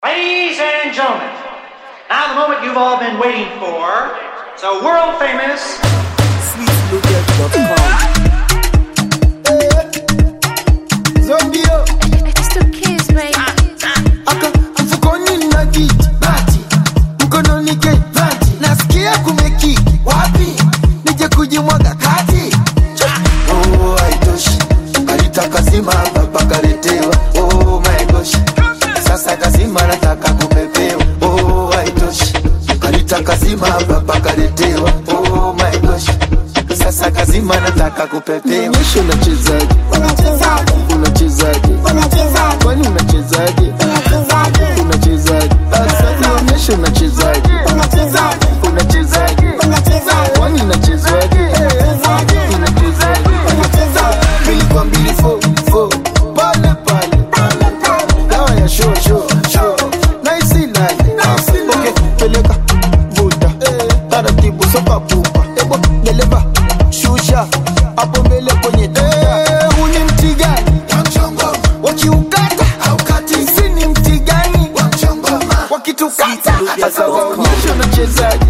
Ladies and gentlemen, now the moment you've all been waiting for. So world famous Zombio. It's the kids, baby. Aka mfukoni na kiti bati, mkononi ke bati, nasikia kumeki wapi, nije kujimwaga kati. Oh haitoshi, alitaka zima baba kaletewa. Oh my gosh, sasa kazima nataka kupepewa. Oh haitoshi, alitaka zima baba kaletewa. Oh my gosh, sasa kazima nataka kupepewa. Nisho unachezaje? Unachezaje? Kwani unachezaje? Unachezaje? Sasa nionyeshe unachezaje? Unachezaje? Kwani unachezaje? Unachezaje? Nilikwambia fo pale dawa ya show nice line. Okay, peleka vuta taratibu soka pupa, ebo deleva shusha hapo mbele kwenye huni mti gani wakiukata haukati, si ni mti gani wakitukata. Sasa waonyeshe unachezaje?